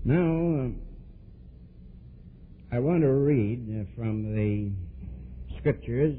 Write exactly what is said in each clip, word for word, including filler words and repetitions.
Now, uh, I want to read uh, from the Scriptures.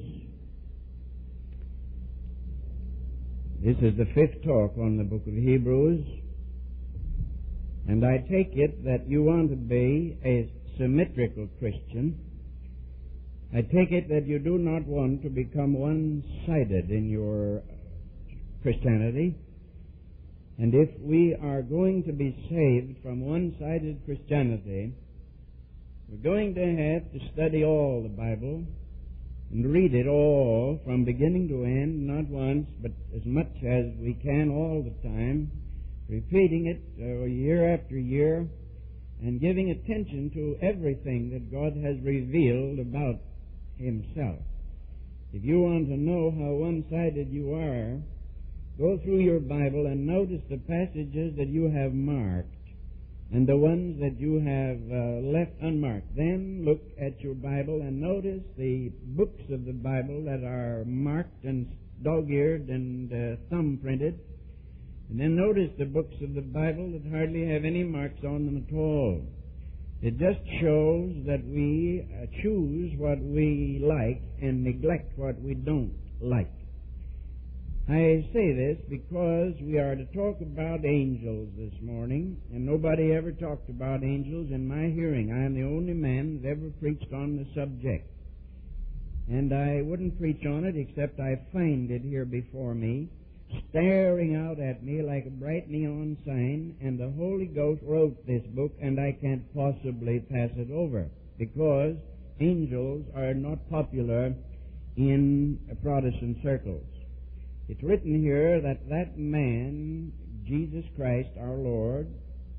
This is the fifth talk on the book of Hebrews, and I take it that you want to be a symmetrical Christian. I take it that you do not want to become one-sided in your Christianity. And if we are going to be saved from one-sided Christianity, we're going to have to study all the Bible and read it all from beginning to end, not once, but as much as we can all the time, repeating it uh, year after year, and giving attention to everything that God has revealed about Himself. If you want to know how one-sided you are, go through your Bible and notice the passages that you have marked and the ones that you have uh, left unmarked. Then look at your Bible and notice the books of the Bible that are marked and dog-eared and uh, thumb-printed. And then notice the books of the Bible that hardly have any marks on them at all. It just shows that we uh, choose what we like and neglect what we don't like. I say this because we are to talk about angels this morning, and nobody ever talked about angels in my hearing. I am the only man that ever preached on the subject. And I wouldn't preach on it except I find it here before me, staring out at me like a bright neon sign, and the Holy Ghost wrote this book, and I can't possibly pass it over, because angels are not popular in Protestant circles. It's written here that that man, Jesus Christ our Lord,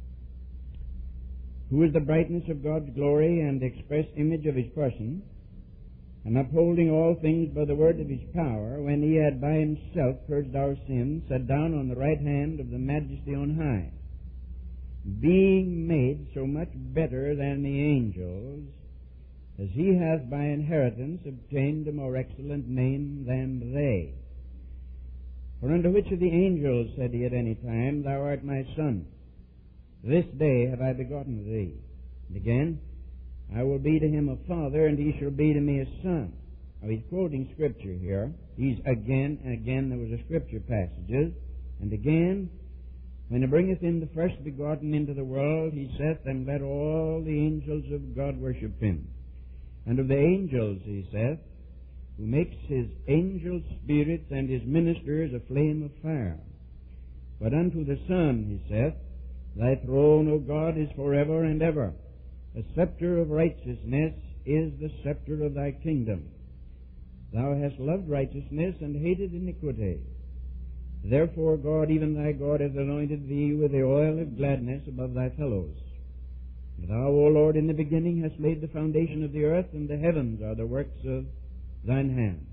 who is the brightness of God's glory and the express image of His person, and upholding all things by the word of His power, when He had by Himself purged our sins, sat down on the right hand of the Majesty on high, being made so much better than the angels, as He hath by inheritance obtained a more excellent name than they. For unto which of the angels said He at any time, Thou art my Son, this day have I begotten thee? And again, I will be to him a father, and he shall be to me a son. Now he's quoting Scripture here. He's again and again, there was a Scripture passages. And again, when He bringeth in the first begotten into the world, He saith, And let all the angels of God worship Him. And of the angels, He saith, who makes His angel spirits and His ministers a flame of fire. But unto the Son, He saith, Thy throne, O God, is forever and ever. The scepter of righteousness is the scepter of Thy kingdom. Thou hast loved righteousness and hated iniquity. Therefore God, even Thy God, hath anointed Thee with the oil of gladness above Thy fellows. Thou, O Lord, in the beginning hast laid the foundation of the earth, and the heavens are the works of Thine hands.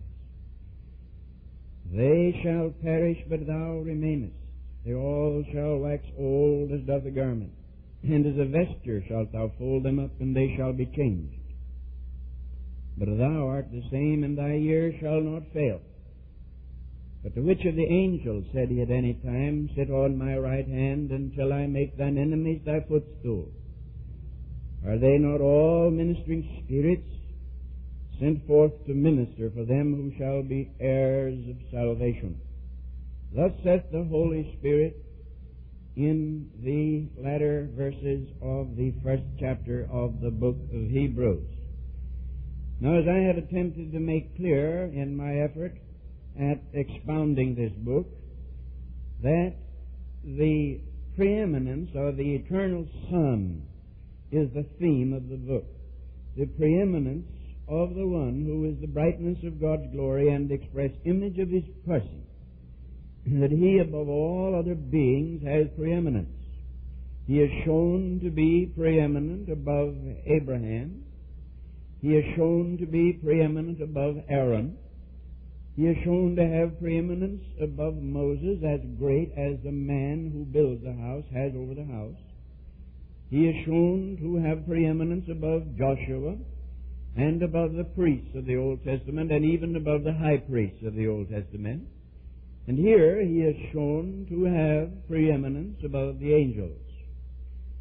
They shall perish, but Thou remainest. They all shall wax old as doth a garment, and as a vesture shalt Thou fold them up, and they shall be changed. But Thou art the same, and Thy years shall not fail. But to which of the angels said He at any time, Sit on my right hand until I make thine enemies thy footstool? Are they not all ministering spirits, sent forth to minister for them who shall be heirs of salvation? Thus saith the Holy Spirit in the latter verses of the first chapter of the book of Hebrews. Now, as I have attempted to make clear in my effort at expounding this book, that the preeminence of the eternal Son is the theme of the book. The preeminence of the one who is the brightness of God's glory and the express image of His person, that He above all other beings has preeminence. He is shown to be preeminent above Abraham. He is shown to be preeminent above Aaron. He is shown to have preeminence above Moses, as great as the man who builds the house has over the house. He is shown to have preeminence above Joshua, and above the priests of the Old Testament, and even above the high priests of the Old Testament. And here He is shown to have preeminence above the angels.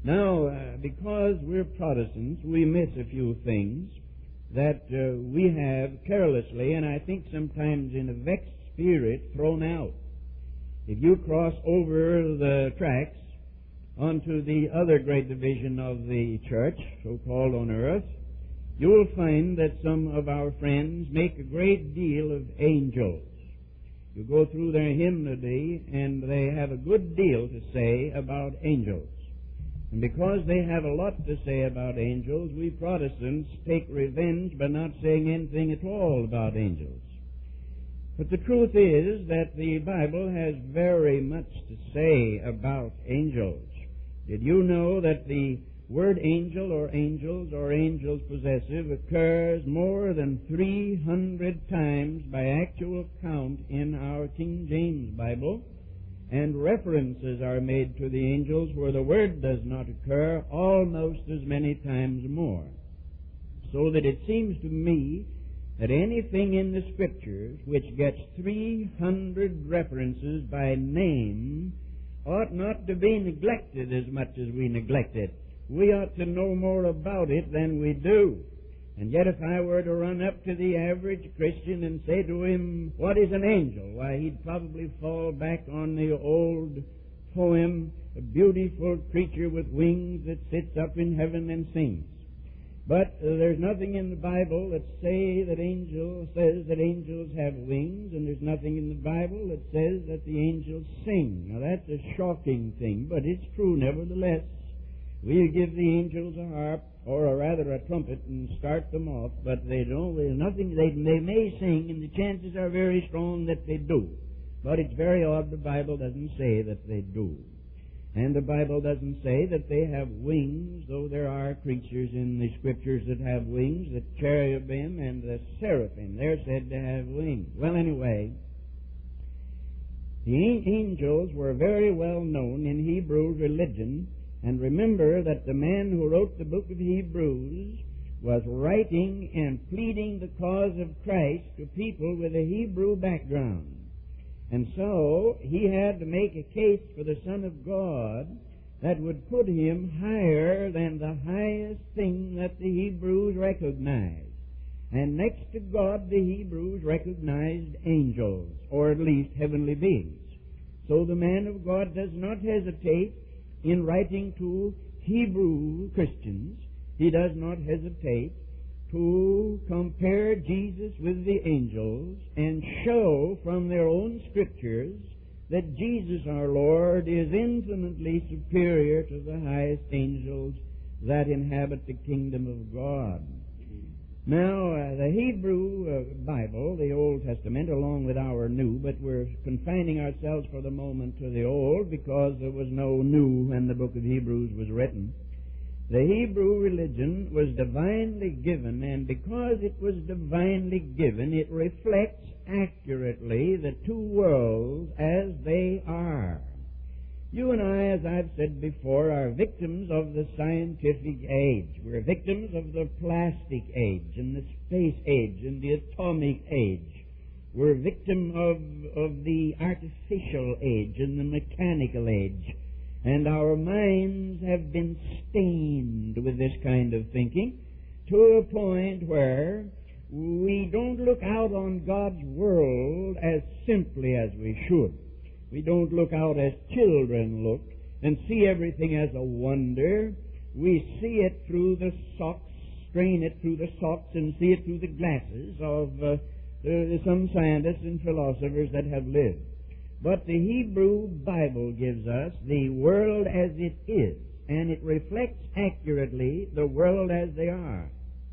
Now, uh, because we're Protestants, we miss a few things that uh, we have carelessly, and I think sometimes in a vexed spirit, thrown out. If you cross over the tracks onto the other great division of the church, so-called on earth, you will find that some of our friends make a great deal of angels. You go through their hymnody, and they have a good deal to say about angels. And because they have a lot to say about angels, we Protestants take revenge by not saying anything at all about angels. But the truth is that the Bible has very much to say about angels. Did you know that the word angel or angels or angels possessive occurs more than three hundred times by actual count in our King James Bible? And references are made to the angels where the word does not occur almost as many times more. So that it seems to me that anything in the Scriptures which gets three hundred references by name ought not to be neglected as much as we neglect it. We ought to know more about it than we do. And yet if I were to run up to the average Christian and say to him, what is an angel? Why, he'd probably fall back on the old poem, a beautiful creature with wings that sits up in heaven and sings. But uh, there's nothing in the Bible that say that angel says that angels have wings, and there's nothing in the Bible that says that the angels sing. Now that's a shocking thing, but it's true nevertheless. We'll give the angels a harp, or a, rather a trumpet, and start them off, but they don't, there's nothing, they, they may sing, and the chances are very strong that they do. But it's very odd the Bible doesn't say that they do. And the Bible doesn't say that they have wings, though there are creatures in the Scriptures that have wings, the cherubim and the seraphim. They're said to have wings. Well, anyway, the angels were very well known in Hebrew religion. And remember that the man who wrote the book of Hebrews was writing and pleading the cause of Christ to people with a Hebrew background. And so he had to make a case for the Son of God that would put him higher than the highest thing that the Hebrews recognized. And next to God, the Hebrews recognized angels, or at least heavenly beings. So the man of God does not hesitate in writing to Hebrew Christians. He does not hesitate to compare Jesus with the angels and show from their own Scriptures that Jesus our Lord is infinitely superior to the highest angels that inhabit the kingdom of God. Now, uh, the Hebrew uh, Bible, the Old Testament, along with our New, but we're confining ourselves for the moment to the Old because there was no New when the book of Hebrews was written. The Hebrew religion was divinely given, and because it was divinely given, it reflects accurately the two worlds as they are. You and I, as I've said before, are victims of the scientific age. We're victims of the plastic age and the space age and the atomic age. We're victims of, of the artificial age and the mechanical age. And our minds have been stained with this kind of thinking to a point where we don't look out on God's world as simply as we should. We don't look out as children look and see everything as a wonder. We see it through the socks, strain it through the socks, and see it through the glasses of uh, uh, some scientists and philosophers that have lived. But the Hebrew Bible gives us the world as it is, and it reflects accurately the world as they are.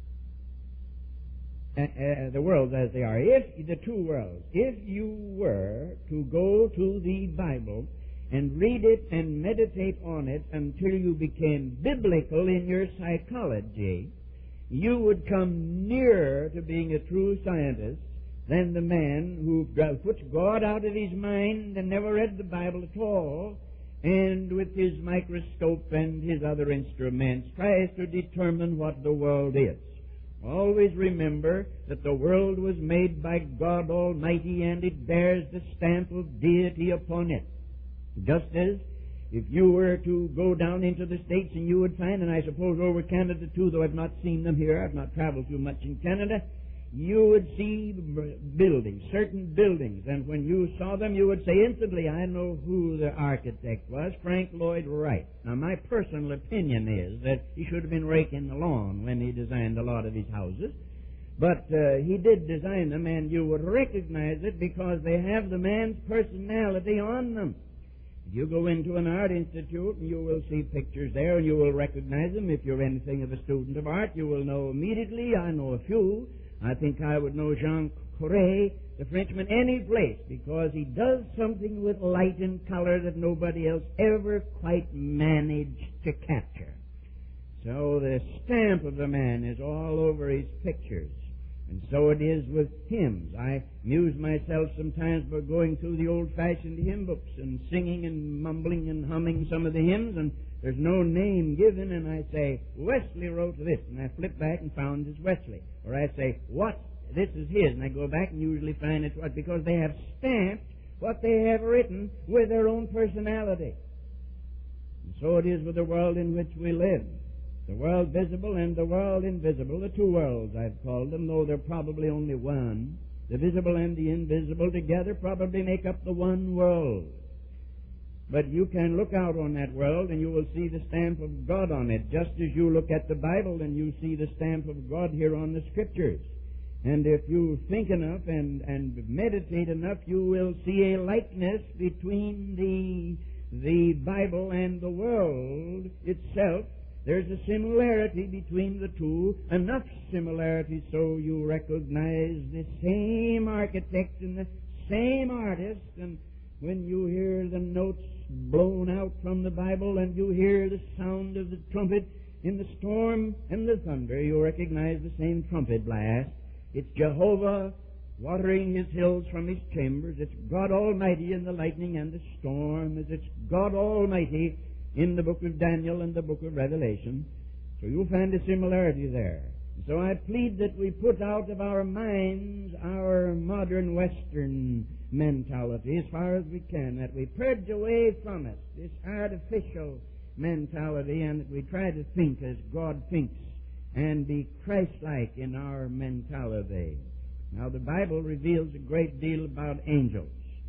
Uh, uh, the worlds as they are. If the two worlds, if you were to go to the Bible and read it and meditate on it until you became biblical in your psychology, you would come nearer to being a true scientist than the man who puts God out of his mind and never read the Bible at all, and with his microscope and his other instruments tries to determine what the world is. Always remember that the world was made by God Almighty, and it bears the stamp of deity upon it. Just as if you were to go down into the States, and you would find, and I suppose over Canada too, though I've not seen them here, I've not traveled too much in Canada, you would see buildings, certain buildings, and when you saw them, you would say instantly, I know who the architect was, Frank Lloyd Wright. Now, my personal opinion is that he should have been raking the lawn when he designed a lot of his houses. But uh, he did design them, and you would recognize it because they have the man's personality on them. You go into an art institute, and you will see pictures there, and you will recognize them. If you're anything of a student of art, you will know immediately. I know a few. I think I would know Jean Couret, the Frenchman, any place, because he does something with light and color that nobody else ever quite managed to capture. So the stamp of the man is all over his pictures. And so it is with hymns. I amuse myself sometimes by going through the old-fashioned hymn books and singing and mumbling and humming some of the hymns, and there's no name given, and I say, Wesley wrote this, and I flip back and found it's Wesley. Or I say, what? This is his, and I go back and usually find it's what, because they have stamped what they have written with their own personality. And so it is with the world in which we live. The world visible and the world invisible, the two worlds I've called them, though they're probably only one. The visible and the invisible together probably make up the one world. But you can look out on that world and you will see the stamp of God on it, just as you look at the Bible and you see the stamp of God here on the Scriptures. And if you think enough and, and meditate enough, you will see a likeness between the, the Bible and the world itself. There's a similarity between the two, enough similarity so you recognize the same architect and the same artist, and when you hear the notes blown out from the Bible and you hear the sound of the trumpet in the storm and the thunder, you recognize the same trumpet blast. It's Jehovah watering his hills from his chambers. It's God Almighty in the lightning and the storm, as it's God Almighty in the book of Daniel and the book of Revelation. So you'll find a similarity there. So I plead that we put out of our minds our modern Western mentality as far as we can, that we purge away from it this artificial mentality, and that we try to think as God thinks and be Christ-like in our mentality. Now, the Bible reveals a great deal about angels,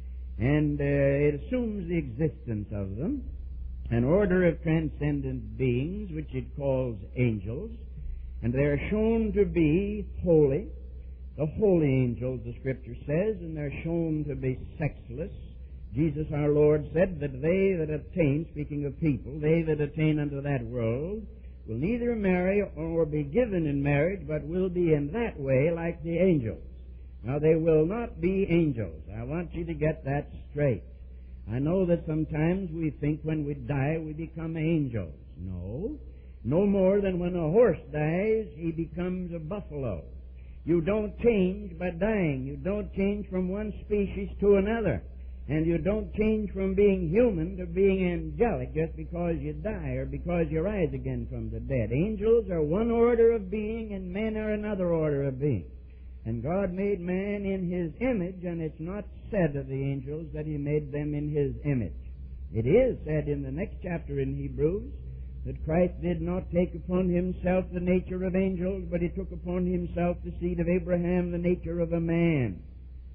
and uh, it assumes the existence of them, an order of transcendent beings, which it calls angels, and they are shown to be holy, the holy angels, the Scripture says, and they're shown to be sexless. Jesus our Lord said that they that attain, speaking of people, they that attain unto that world, will neither marry or be given in marriage, but will be in that way like the angels. Now, they will not be angels. I want you to get that straight. I know that sometimes we think when we die we become angels. No. No more than when a horse dies, he becomes a buffalo. You don't change by dying. You don't change from one species to another. And you don't change from being human to being angelic just because you die or because you rise again from the dead. Angels are one order of being and men are another order of being. And God made man in his image, and it's not said of the angels that he made them in his image. It is said in the next chapter in Hebrews that Christ did not take upon himself the nature of angels, but he took upon himself the seed of Abraham, the nature of a man.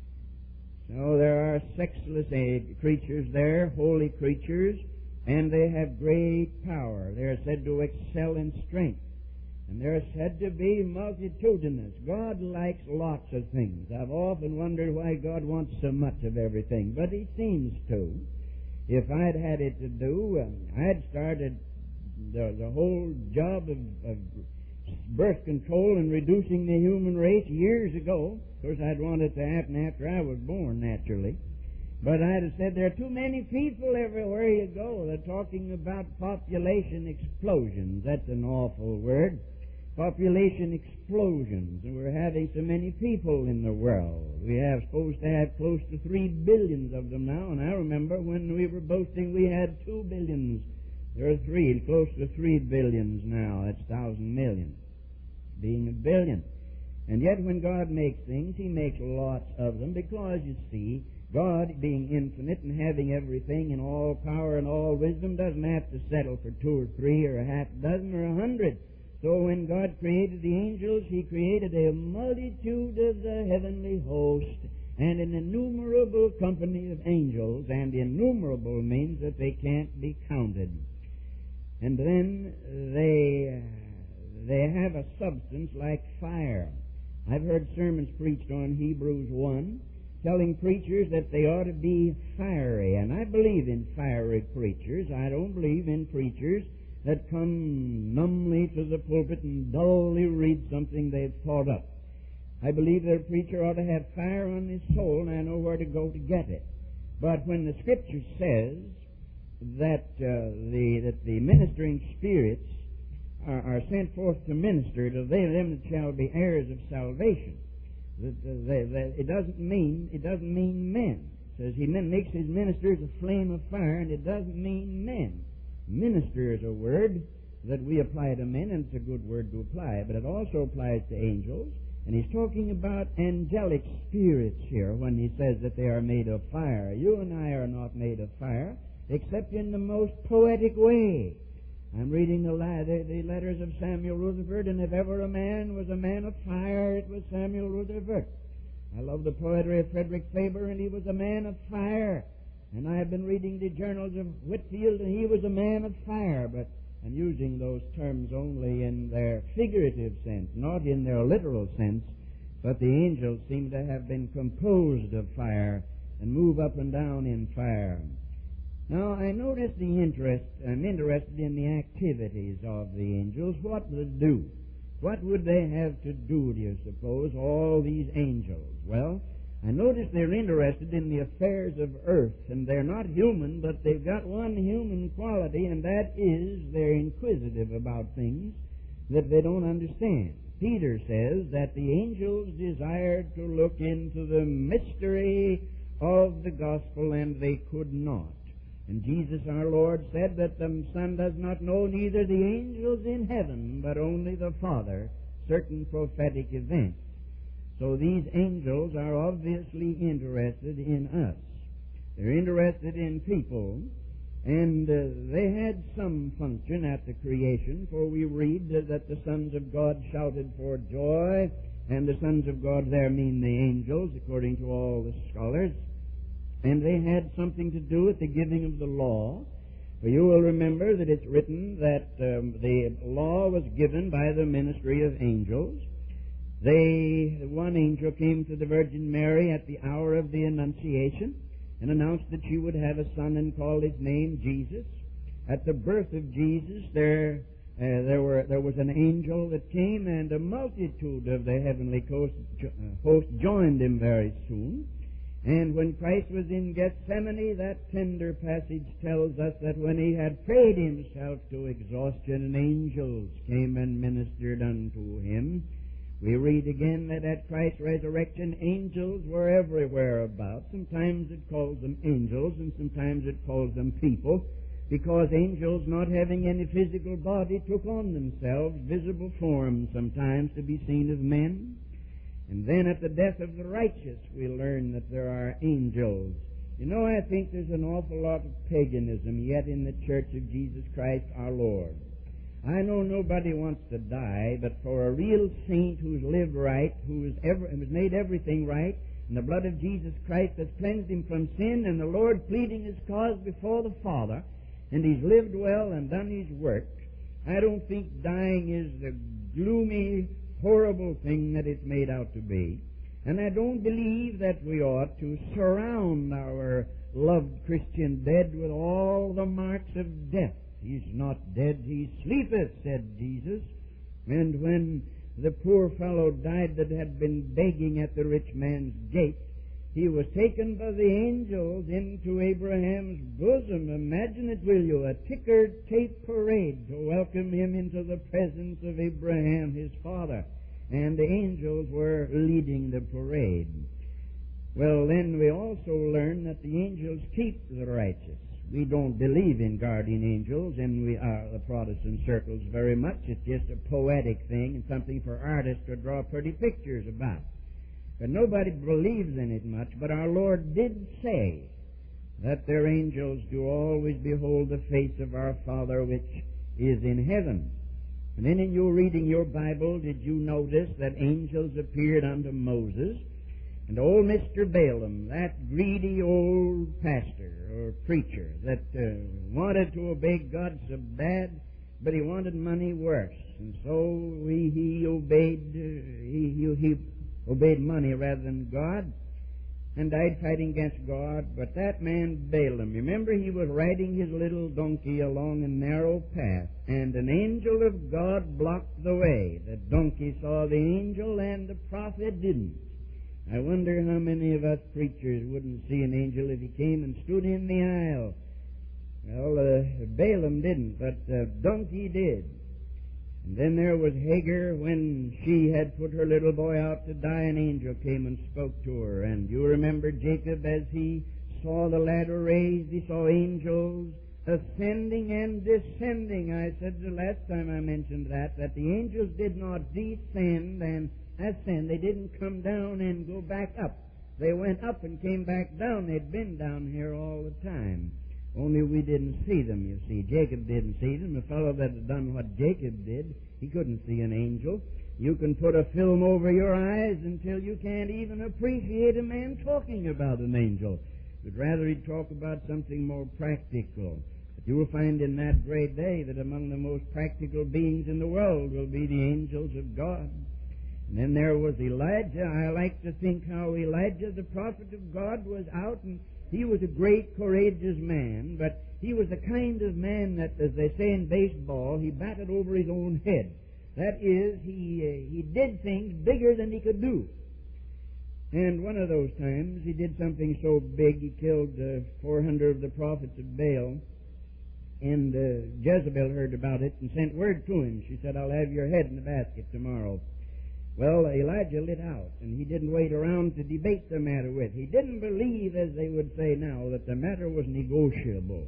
So there are sexless creatures there, holy creatures, and they have great power. They are said to excel in strength. And they're said to be multitudinous. God likes lots of things. I've often wondered why God wants so much of everything, but he seems to. If I'd had it to do, um, I'd started the, the whole job of, of birth control and reducing the human race years ago. Of course, I'd want it to happen after I was born, naturally. But I'd have said there are too many people everywhere you go. They're talking about population explosions. That's an awful word. Population explosions. And we're having so many people in the world. We have supposed to have close to three billions of them now. And I remember when we were boasting we had two billions. There are three, close to three billions now. That's thousand million, being a billion. And yet when God makes things, he makes lots of them because, you see, God, being infinite and having everything and all power and all wisdom, doesn't have to settle for two or three or a half dozen or a hundred. So when God created the angels, He created a multitude of the heavenly host and an innumerable company of angels, and innumerable means that they can't be counted. And then they, they have a substance like fire. I've heard sermons preached on Hebrews one, telling preachers that they ought to be fiery, and I believe in fiery preachers. I don't believe in preachers that come numbly to the pulpit and dully read something they've thought up. I believe that a preacher ought to have fire on his soul, and I know where to go to get it. But when the Scripture says that uh, the that the ministering spirits are, are sent forth to minister to them, them that shall be heirs of salvation, that, uh, they, that it doesn't mean it doesn't mean men. It says He makes His ministers a flame of fire, and it doesn't mean men. Minister is a word that we apply to men, and it's a good word to apply, but it also applies to angels. And He's talking about angelic spirits here when He says that they are made of fire. You and I are not made of fire, except in the most poetic way. I'm reading the, la- the, the letters of Samuel Rutherford, and if ever a man was a man of fire, it was Samuel Rutherford. I love the poetry of Frederick Faber, and he was a man of fire. And I have been reading the journals of Whitfield, and he was a man of fire, but I'm using those terms only in their figurative sense, not in their literal sense. But the angels seem to have been composed of fire and move up and down in fire. Now, I notice the interest, I'm interested in the activities of the angels. What do they do? What would they have to do, do you suppose, all these angels? Well, I notice they're interested in the affairs of earth, and they're not human, but they've got one human quality, and that is they're inquisitive about things that they don't understand. Peter says that the angels desired to look into the mystery of the gospel, and they could not. And Jesus our Lord said that the Son does not know, neither the angels in heaven, but only the Father, certain prophetic events. So these angels are obviously interested in us. They're interested in people, and uh, they had some function at the creation, for we read uh, that the sons of God shouted for joy, and the sons of God there mean the angels, according to all the scholars. And they had something to do with the giving of the law. For you will remember that it's written that um, the law was given by the ministry of angels. They, one angel came to the Virgin Mary at the hour of the Annunciation and announced that she would have a son and call his name Jesus. At the birth of Jesus, there uh, there were there was an angel that came, and a multitude of the heavenly host, host joined him very soon. And when Christ was in Gethsemane, that tender passage tells us that when He had prayed Himself to exhaustion, angels came and ministered unto Him. We read again that at Christ's resurrection, angels were everywhere about. Sometimes it calls them angels, and sometimes it calls them people, because angels, not having any physical body, took on themselves visible forms, sometimes to be seen of men. And then at the death of the righteous, we learn that there are angels. You know, I think there's an awful lot of paganism yet in the Church of Jesus Christ our Lord. I know nobody wants to die, but for a real saint who's lived right, who has made everything right, and the blood of Jesus Christ has cleansed him from sin, and the Lord pleading his cause before the Father, and he's lived well and done his work, I don't think dying is the gloomy, horrible thing that it's made out to be. And I don't believe that we ought to surround our loved Christian dead with all the marks of death. He's not dead, he sleepeth, said Jesus. And when the poor fellow died that had been begging at the rich man's gate, he was taken by the angels into Abraham's bosom. Imagine it, will you, a ticker-tape parade to welcome him into the presence of Abraham, his father. And the angels were leading the parade. Well, then we also learn that the angels keep the righteous. We don't believe in guardian angels, and we are the Protestant circles very much. It's just a poetic thing and something for artists to draw pretty pictures about. But nobody believes in it much, but our Lord did say that their angels do always behold the face of our Father which is in heaven. And then in your reading your Bible, did you notice that angels appeared unto Moses? And old Mister Balaam, that greedy old pastor or preacher that uh, wanted to obey God so bad, but he wanted money worse. And so he, he obeyed uh, he, he, he obeyed money rather than God, and died fighting against God. But that man Balaam, remember, he was riding his little donkey along a narrow path, and an angel of God blocked the way. The donkey saw the angel, and the prophet didn't. I wonder how many of us preachers wouldn't see an angel if he came and stood in the aisle. Well, uh, Balaam didn't, but the donkey did. And then there was Hagar, when she had put her little boy out to die, an angel came and spoke to her. And you remember Jacob, as he saw the ladder raised, he saw angels ascending and descending. I said the last time I mentioned that, that the angels did not descend and ascend. They didn't come down and go back up. They went up and came back down. They'd been down here all the time. Only we didn't see them, you see. Jacob didn't see them. The fellow that had done what Jacob did, he couldn't see an angel. You can put a film over your eyes until you can't even appreciate a man talking about an angel. But rather he'd talk about something more practical. But you will find in that great day that among the most practical beings in the world will be the angels of God. And then there was Elijah. I like to think how Elijah, the prophet of God, was out, and he was a great, courageous man, but he was the kind of man that, as they say in baseball, he batted over his own head. That is, he uh, he did things bigger than he could do. And one of those times, he did something so big, he killed uh, four hundred of the prophets of Baal, and uh, Jezebel heard about it and sent word to him. She said, "I'll have your head in the basket tomorrow." Well, Elijah lit out, and he didn't wait around to debate the matter with. He didn't believe, as they would say now, that the matter was negotiable.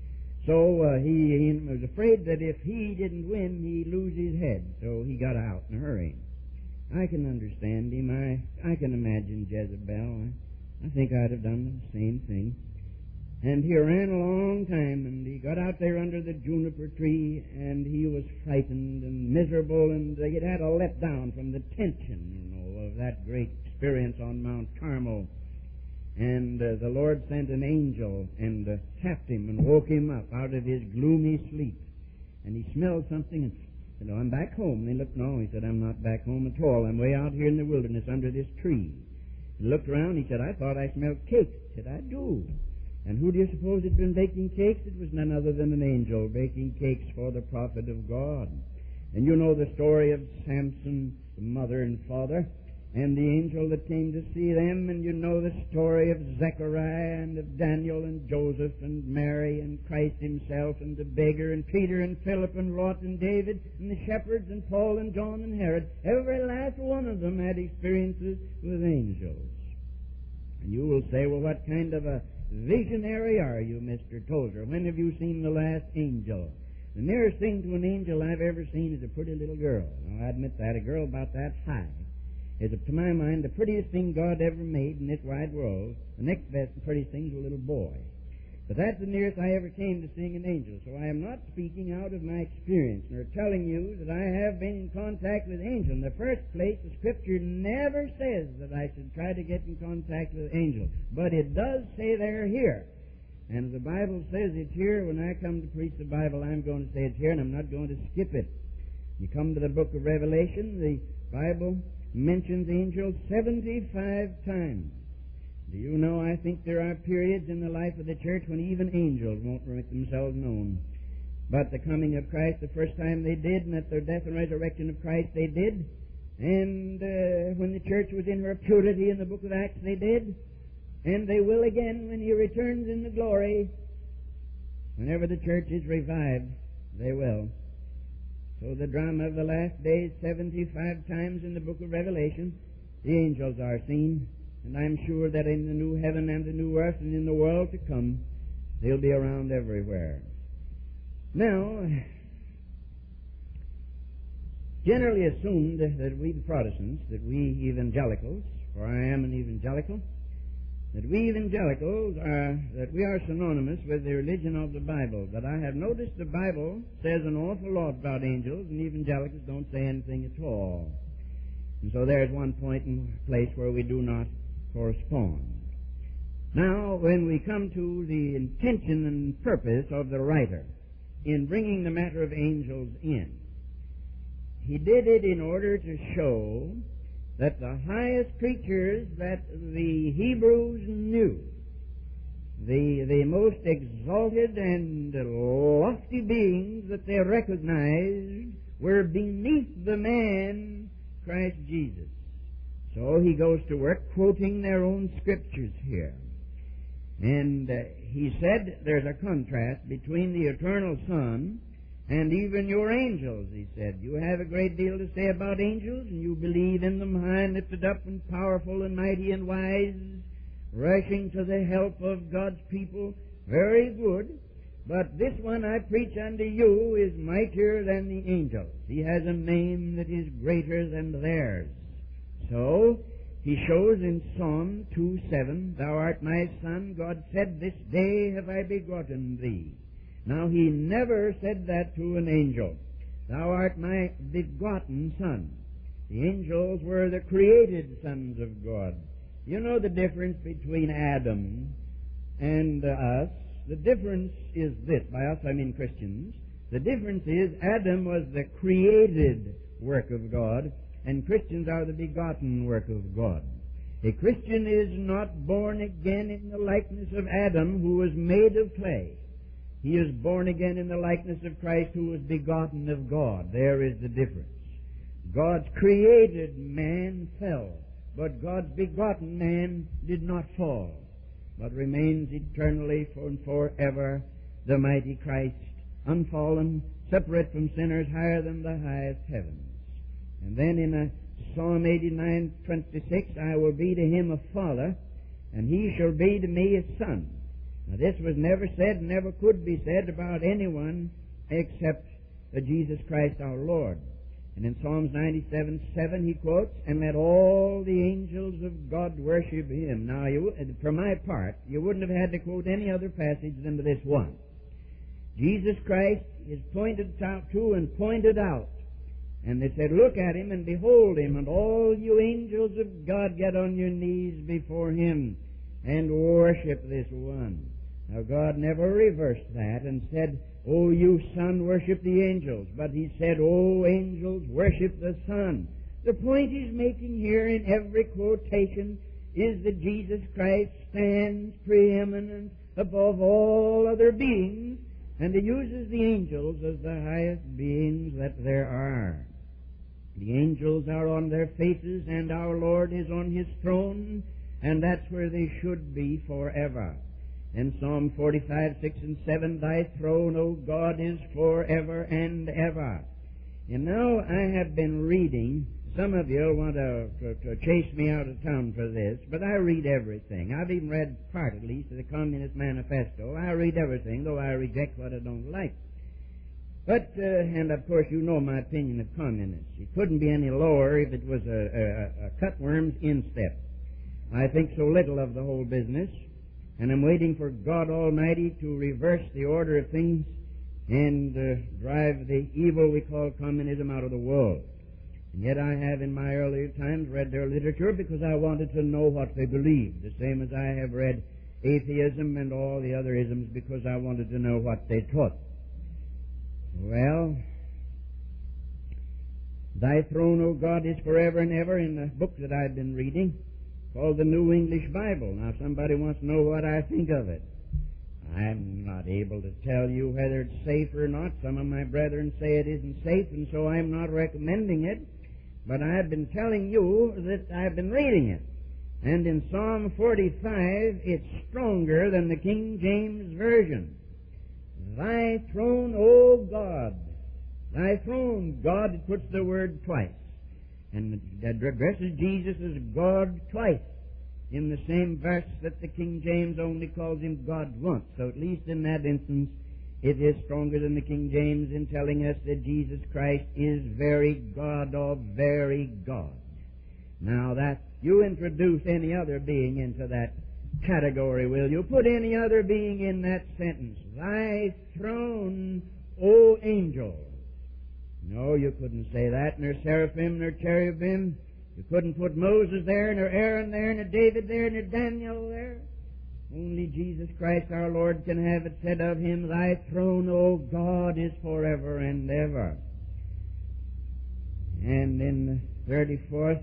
So uh, he, he was afraid that if he didn't win, he'd lose his head. So he got out in a hurry. I can understand him. I, I can imagine Jezebel. I, I think I'd have done the same thing. And he ran a long time, and he got out there under the juniper tree, and he was frightened and miserable, and he had a let down from the tension, you know, of that great experience on Mount Carmel. And uh, the Lord sent an angel and uh, tapped him and woke him up out of his gloomy sleep. And he smelled something and said, "Oh, I'm back home." And he looked, no, he said, "I'm not back home at all. I'm way out here in the wilderness under this tree." He looked around, he said, "I thought I smelled cake." He said, "I do." And who do you suppose had been baking cakes? It was none other than an angel baking cakes for the prophet of God. And you know the story of Samson, the mother and father, and the angel that came to see them, and you know the story of Zechariah and of Daniel and Joseph and Mary and Christ himself and the beggar and Peter and Philip and Lot and David and the shepherds and Paul and John and Herod. Every last one of them had experiences with angels. And you will say, "Well, what kind of a visionary are you, Mister Tozer? When have you seen the last angel?" The nearest thing to an angel I've ever seen is a pretty little girl. Now, I admit that. A girl about that high is, to my mind, the prettiest thing God ever made in this wide world. The next best and prettiest thing is a little boy. But that's the nearest I ever came to seeing an angel. So I am not speaking out of my experience, nor telling you that I have been in contact with angels. In the first place, the Scripture never says that I should try to get in contact with angels. But it does say they're here. And the Bible says it's here. When I come to preach the Bible, I'm going to say it's here, and I'm not going to skip it. You come to the book of Revelation, the Bible mentions angels seventy-five times. Do you know, I think there are periods in the life of the church when even angels won't make themselves known. But the coming of Christ, the first time they did, and at the death and resurrection of Christ they did. And uh, when the church was in her purity in the book of Acts, they did. And they will again when he returns in the glory. Whenever the church is revived, they will. So the drama of the last days, seventy-five times in the book of Revelation, the angels are seen. And I'm sure that in the new heaven and the new earth and in the world to come, they'll be around everywhere. Now, generally assumed that we, the Protestants, that we evangelicals, for I am an evangelical, that we evangelicals are, that we are synonymous with the religion of the Bible. But I have noticed the Bible says an awful lot about angels, and evangelicals don't say anything at all. And so there's one point in place where we do not correspond. Now, when we come to the intention and purpose of the writer in bringing the matter of angels in, he did it in order to show that the highest creatures that the Hebrews knew, the, the most exalted and lofty beings that they recognized, were beneath the man Christ Jesus. So he goes to work quoting their own scriptures here. And uh, he said there's a contrast between the eternal Son and even your angels, he said. You have a great deal to say about angels, and you believe in them high and lifted up and powerful and mighty and wise, rushing to the help of God's people. Very good. But this one I preach unto you is mightier than the angels. He has a name that is greater than theirs. So, he shows in Psalm two seven, Thou art my Son, God said, This day have I begotten thee. Now, he never said that to an angel. Thou art my begotten Son. The angels were the created sons of God. You know the difference between Adam and uh, us. The difference is this. By us, I mean Christians. The difference is Adam was the created work of God, and Christians are the begotten work of God. A Christian is not born again in the likeness of Adam, who was made of clay. He is born again in the likeness of Christ, who was begotten of God. There is the difference. God's created man fell, but God's begotten man did not fall, but remains eternally for and forever the mighty Christ, unfallen, separate from sinners, higher than the highest heavens. And then in a Psalm eighty-nine twenty-six, I will be to him a father, and he shall be to me a son. Now this was never said, never could be said about anyone except Jesus Christ our Lord. And in Psalms ninety-seven seven he quotes, And let all the angels of God worship him. Now, you, for my part, you wouldn't have had to quote any other passage than this one. Jesus Christ is pointed out to and pointed out. And they said, Look at him and behold him, and all you angels of God get on your knees before him and worship this one. Now, God never reversed that and said, Oh, you Son, worship the angels. But he said, Oh, angels, worship the Son. The point he's making here in every quotation is that Jesus Christ stands preeminent above all other beings, and he uses the angels as the highest beings that there are. The angels are on their faces, and our Lord is on his throne, and that's where they should be forever. In Psalm forty-five, six and seven, Thy throne, O God, is forever and ever. And now I have been reading, some of you want to, to, to chase me out of town for this, but I read everything. I've even read part, at least, of the Communist Manifesto. I read everything, though I reject what I don't like. But, uh, and of course you know my opinion of communists. It couldn't be any lower if it was a, a, a cutworm's instep. I think so little of the whole business, and I'm waiting for God Almighty to reverse the order of things and uh, drive the evil we call communism out of the world. And yet I have in my earlier times read their literature because I wanted to know what they believed, the same as I have read atheism and all the other isms because I wanted to know what they taught. Well, Thy throne, O God, is forever and ever, in the book that I've been reading, called the New English Bible. Now, somebody wants to know what I think of it. I'm not able to tell you whether it's safe or not. Some of my brethren say it isn't safe, and so I'm not recommending it. But I've been telling you that I've been reading it. And in Psalm forty-five, it's stronger than the King James Version. Thy throne, O God. Thy throne, God puts the word twice. And that addresses Jesus as God twice in the same verse that the King James only calls him God once. So at least in that instance, it is stronger than the King James in telling us that Jesus Christ is very God of very God. Now that, you introduce any other being into that category, will you? Put any other being in that sentence. Thy throne, O angel. No, you couldn't say that, nor seraphim, nor cherubim. You couldn't put Moses there, nor Aaron there, nor David there, nor Daniel there. Only Jesus Christ our Lord can have it said of him, Thy throne, O God, is forever and ever. And in the thirty-fourth,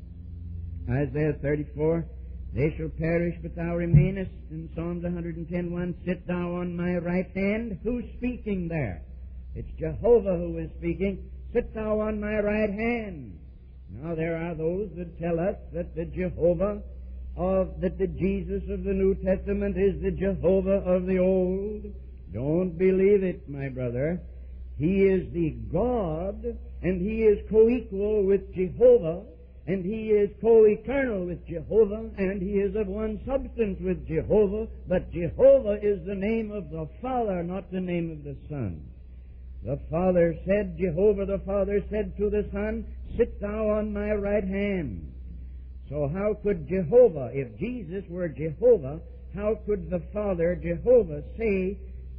Isaiah thirty-four, They shall perish, but thou remainest. In Psalms one ten one, Sit thou on my right hand. Who's speaking there? It's Jehovah who is speaking. Sit thou on my right hand. Now there are those that tell us that the Jehovah of, that the Jesus of the New Testament is the Jehovah of the Old. Don't believe it, my brother. He is the God, and He is co-equal with Jehovah, and He is co-eternal with Jehovah, and He is of one substance with Jehovah, but Jehovah is the name of the Father, not the name of the Son. The Father said, Jehovah the Father said to the Son, Sit thou on my right hand. So how could Jehovah, if Jesus were Jehovah, how could the Father, Jehovah, say,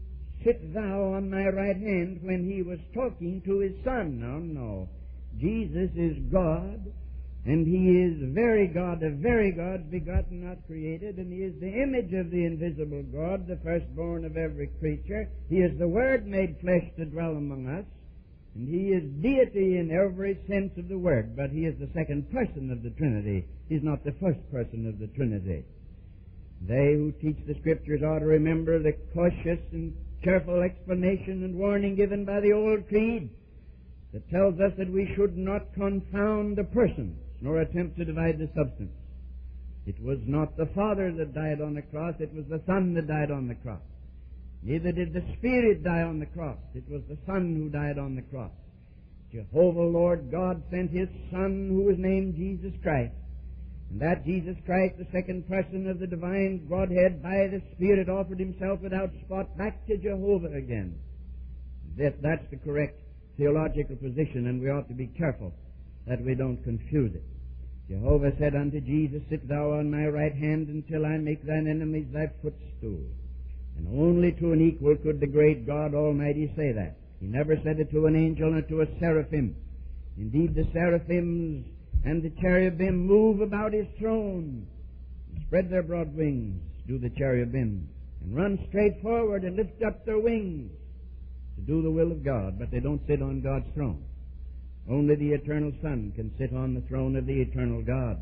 Sit thou on my right hand, when He was talking to His Son? No, no. Jesus is God, and He is very God, the very God, begotten, not created, and He is the image of the invisible God, the firstborn of every creature. He is the Word made flesh to dwell among us, and He is deity in every sense of the word, but He is the second person of the Trinity. He's not the first person of the Trinity. They who teach the Scriptures ought to remember the cautious and careful explanation and warning given by the Old Creed that tells us that we should not confound the persons, nor attempt to divide the substance. It was not the Father that died on the cross, it was the Son that died on the cross. Neither did the Spirit die on the cross, it was the Son who died on the cross. Jehovah Lord God sent His Son, who was named Jesus Christ. And that Jesus Christ, the second person of the divine Godhead, by the Spirit offered Himself without spot back to Jehovah again. That, that's the correct theological position, and we ought to be careful that we don't confuse it. Jehovah said unto Jesus, Sit thou on my right hand until I make thine enemies thy footstool. And only to an equal could the great God Almighty say that. He never said it to an angel or to a seraphim. Indeed, the seraphims and the cherubim move about His throne, and spread their broad wings, do the cherubim, and run straight forward and lift up their wings to do the will of God, but they don't sit on God's throne. Only the eternal Son can sit on the throne of the eternal God.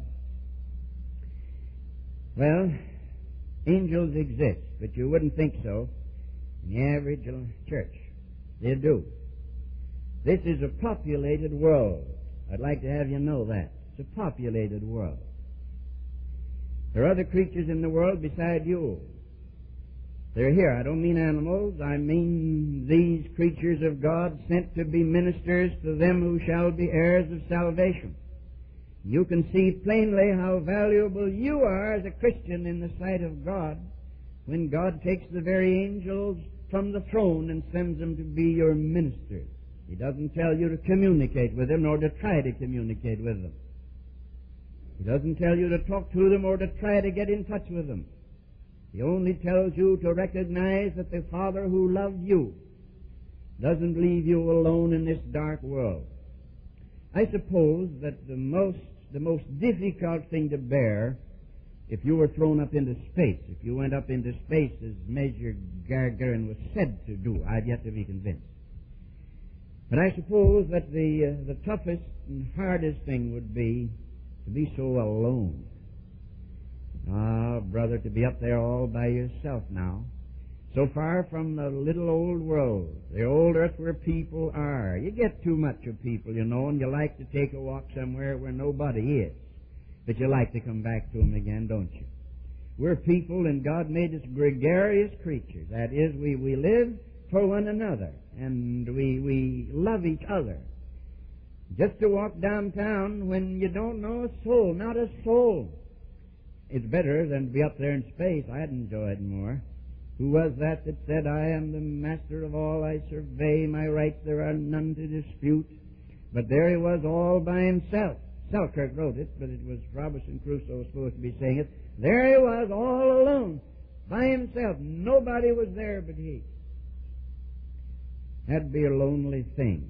Well, angels exist, but you wouldn't think so in the average church. They do. This is a populated world. I'd like to have you know that. It's a populated world. There are other creatures in the world beside you. They're here. I don't mean animals. I mean these creatures of God sent to be ministers to them who shall be heirs of salvation. You can see plainly how valuable you are as a Christian in the sight of God when God takes the very angels from the throne and sends them to be your ministers. He doesn't tell you to communicate with them, nor to try to communicate with them. He doesn't tell you to talk to them or to try to get in touch with them. He only tells you to recognize that the Father who loved you doesn't leave you alone in this dark world. I suppose that the most, the most difficult thing to bear, if you were thrown up into space, if you went up into space as Major Gagarin was said to do, I've yet to be convinced. But I suppose that the uh, the toughest and hardest thing would be to be so alone. Ah, brother, to be up there all by yourself now, so far from the little old world, the old earth where people are. You get too much of people, you know, and you like to take a walk somewhere where nobody is. But you like to come back to them again, don't you? We're people, and God made us gregarious creatures. That is, we, we live for one another, and we, we love each other. Just to walk downtown when you don't know a soul, not a soul. It's better than to be up there in space. I'd enjoy it more. Who was that that said, I am the master of all, I survey my rights, there are none to dispute? But there he was all by himself, Selkirk wrote it, but it was Robinson Crusoe supposed to be saying it. There he was, all alone, by himself. Nobody was there but he. That'd be a lonely thing.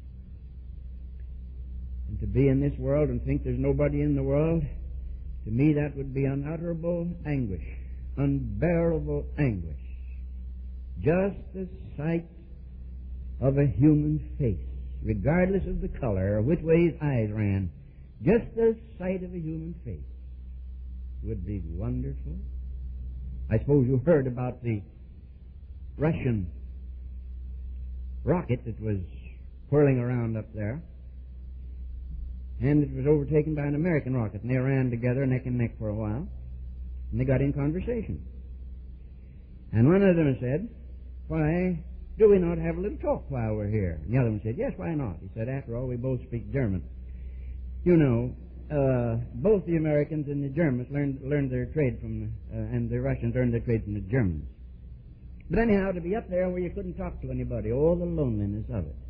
And to be in this world and think there's nobody in the world, to me that would be unutterable anguish, unbearable anguish. Just the sight of a human face, regardless of the color or which way his eyes ran, just the sight of a human face would be wonderful. I suppose you heard about the Russian rocket that was whirling around up there, and it was overtaken by an American rocket, and they ran together neck and neck for a while, and they got in conversation. And one of them said, "Why do we not have a little talk while we're here?" And the other one said, "Yes, why not?" He said, "After all, we both speak German." You know, uh, both the Americans and the Germans learned learned their trade from, uh, and the Russians learned their trade from the Germans. But anyhow, to be up there where you couldn't talk to anybody, oh, the loneliness of it.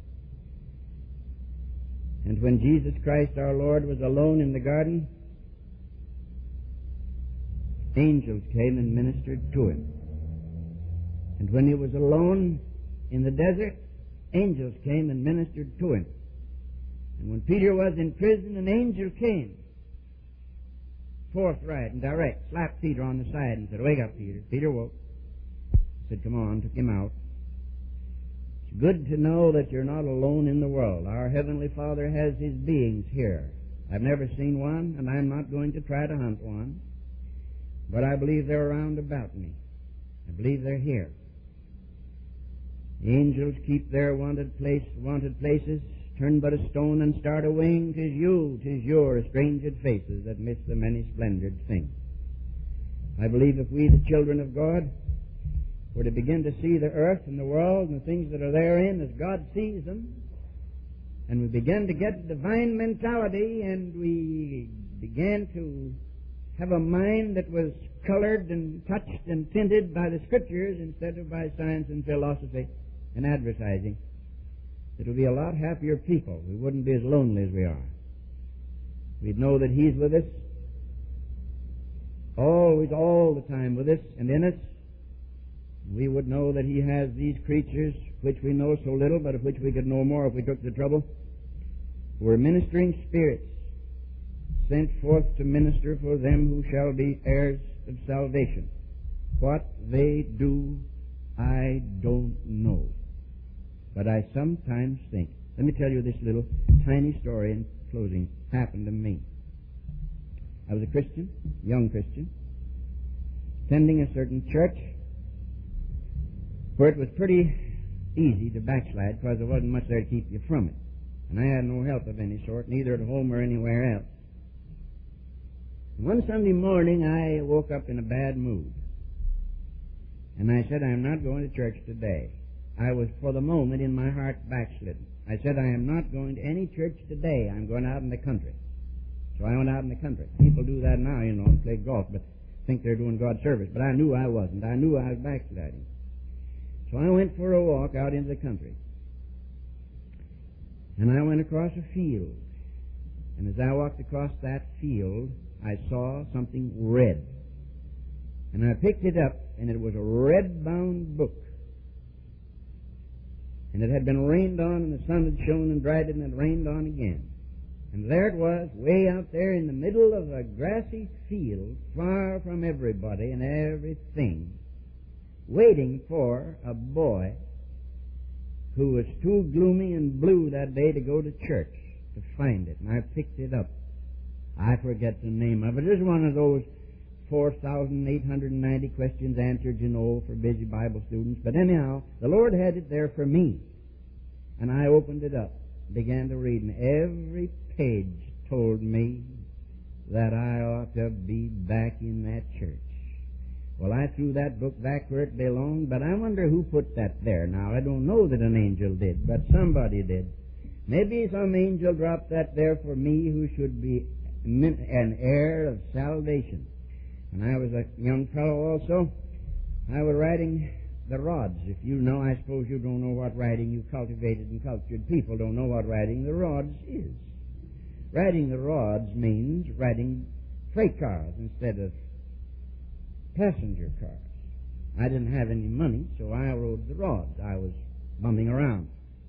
And when Jesus Christ our Lord was alone in the garden, angels came and ministered to him. And when he was alone in the desert, angels came and ministered to him. And when Peter was in prison, an angel came, forthright and direct, slapped Peter on the side and said, "Wake up, Peter." Peter woke. Said, "Come on," took him out. It's good to know that you're not alone in the world. Our Heavenly Father has His beings here. I've never seen one, and I'm not going to try to hunt one, but I believe they're around about me. I believe they're here. The angels keep their wanted place, wanted places, turn but a stone and start a wing. 'Tis you, 'tis your estranged faces that miss the many splendored things. I believe if we, the children of God, were to begin to see the earth and the world and the things that are therein as God sees them, and we began to get divine mentality, and we began to have a mind that was colored and touched and tinted by the Scriptures instead of by science and philosophy and advertising, it would be a lot happier people. We wouldn't be as lonely as we are. We'd know that He's with us, always, all the time with us and in us. We would know that He has these creatures, which we know so little, but of which we could know more if we took the trouble, who are ministering spirits, sent forth to minister for them who shall be heirs of salvation. What they do, I don't know. But I sometimes think, let me tell you this little tiny story in closing, happened to me. I was a Christian, young Christian, attending a certain church where it was pretty easy to backslide because there wasn't much there to keep you from it. And I had no help of any sort, neither at home or anywhere else. And one Sunday morning I woke up in a bad mood. And I said, "I am not going to church today." I was, for the moment, in my heart backslidden. I said, "I am not going to any church today. I'm going out in the country." So I went out in the country. People do that now, you know, and play golf, but think they're doing God's service. But I knew I wasn't. I knew I was backsliding. So I went for a walk out into the country. And I went across a field. And as I walked across that field, I saw something red. And I picked it up, and it was a red-bound book. And it had been rained on, and the sun had shone and dried it, and it rained on again. And there it was, way out there in the middle of a grassy field, far from everybody and everything, waiting for a boy who was too gloomy and blue that day to go to church to find it. And I picked it up. I forget the name of it. It was one of those four thousand eight hundred ninety questions answered, you know, for busy Bible students. But anyhow, the Lord had it there for me. And I opened it up, began to read, and every page told me that I ought to be back in that church. Well, I threw that book back where it belonged, but I wonder who put that there. Now, I don't know that an angel did, but somebody did. Maybe some angel dropped that there for me who should be an heir of salvation. And I was a young fellow also. I was writing the rods. If you know, I suppose you don't know what writing. You cultivated and cultured people don't know what writing the rods is. riding the rods means riding freight cars instead of passenger cars. I didn't have any money, so I rode the rods. I was bumming around.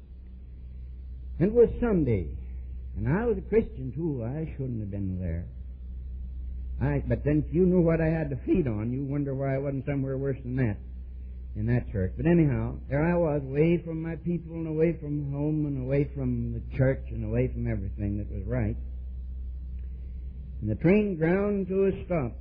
And it was Sunday, and I was a Christian too. I shouldn't have been there. I, but then if you knew what I had to feed on, you wonder why I wasn't somewhere worse than that in that church. But anyhow, there I was, away from my people and away from home and away from the church and away from everything that was right. And the train ground to a stop.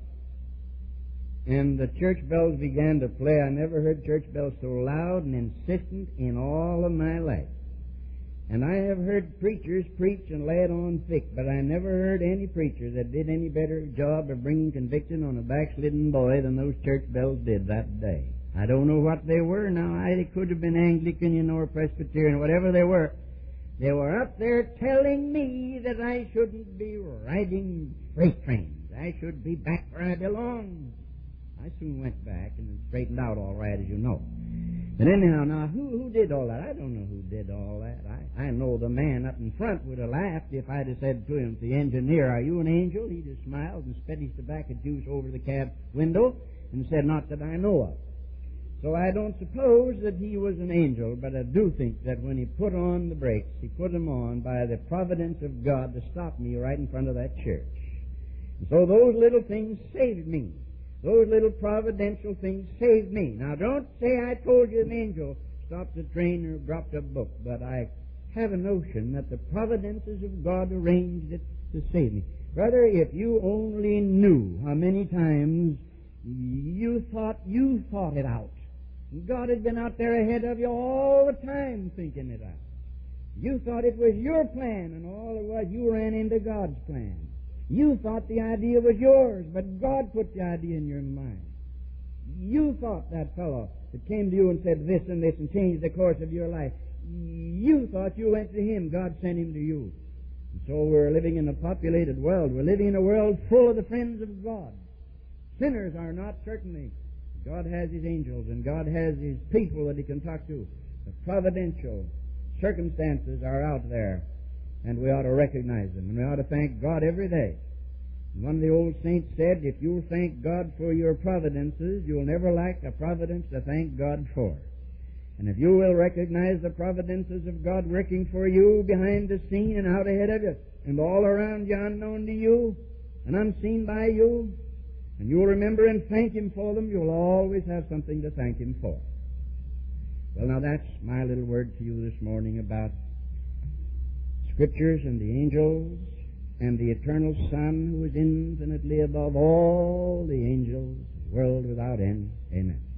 And the church bells began to play. I never heard church bells so loud and insistent in all of my life. And I have heard preachers preach and lay it on thick, but I never heard any preacher that did any better job of bringing conviction on a backslidden boy than those church bells did that day. I don't know what they were now. I, they could have been Anglican, you know, or Presbyterian, whatever they were. They were up there telling me that I shouldn't be riding freight trains. I should be back where I belong. I soon went back and it straightened out all right, as you know. But anyhow, now, who who did all that? I don't know who did all that. I, I know the man up in front would have laughed if I'd have said to him, the engineer, are you an angel? He'd have smiled and spit his tobacco juice over the cab window and said, not that I know of. So I don't suppose that he was an angel, but I do think that when he put on the brakes, he put them on by the providence of God to stop me right in front of that church. And so those little things saved me. Those little providential things saved me. Now, don't say I told you an angel stopped the train or dropped a book, but I have a notion that the providences of God arranged it to save me. Brother, if you only knew how many times you thought you thought it out. God had been out there ahead of you all the time thinking it out. You thought it was your plan, and all it was, you ran into God's plan. You thought the idea was yours, but God put the idea in your mind. You thought that fellow that came to you and said this and this and changed the course of your life. You thought you went to him. God sent him to you. And so we're living in a populated world. We're living in a world full of the friends of God. Sinners are not, certainly. God has his angels and God has his people that he can talk to. The providential circumstances are out there, and we ought to recognize them, and we ought to thank God every day. And one of the old saints said, if you'll thank God for your providences, you'll never lack a providence to thank God for. And if you will recognize the providences of God working for you behind the scene and out ahead of you, and all around you, unknown to you, and unseen by you, and you'll remember and thank him for them, you'll always have something to thank him for. Well, now that's my little word to you this morning about Scriptures and the angels and the eternal Son who is infinitely above all the angels, world without end. Amen.